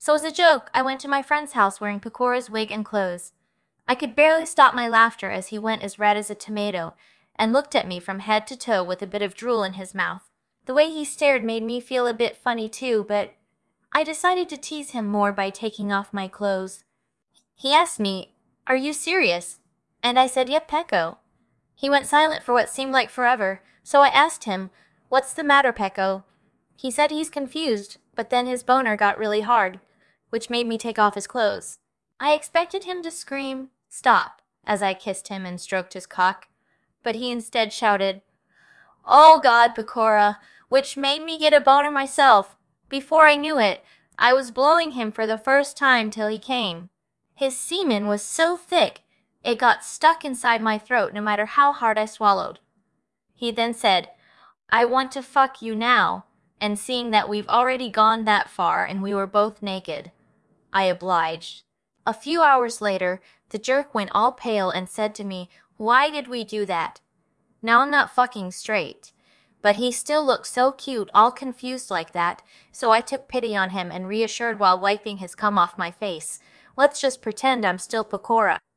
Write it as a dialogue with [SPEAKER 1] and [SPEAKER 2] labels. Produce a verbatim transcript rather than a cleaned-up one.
[SPEAKER 1] So as a joke, I went to my friend's house wearing Pacora's wig and clothes. I could barely stop my laughter as he went as red as a tomato and looked at me from head to toe with a bit of drool in his mouth. The way he stared made me feel a bit funny too, but I decided to tease him more by taking off my clothes. He asked me, "Are you serious?" And I said, "Yep, Pecco." He went silent for what seemed like forever, so I asked him, "What's the matter, Pecco?" He said he's confused, but then his boner got really hard, which made me take off his clothes. I expected him to scream, "Stop," as I kissed him and stroked his cock, but he instead shouted, "Oh God, Pecora," which made me get a boner myself. Before I knew it, I was blowing him for the first time till he came. His semen was so thick, it got stuck inside my throat no matter how hard I swallowed. He then said, "I want to fuck you now," and seeing that we've already gone that far and we were both naked, I obliged. A few hours later, the jerk went all pale and said to me, "Why did we do that?" Now I'm not fucking straight, but he still looked so cute all confused like that, so I took pity on him and reassured while wiping his cum off my face, "Let's just pretend I'm still Pecora."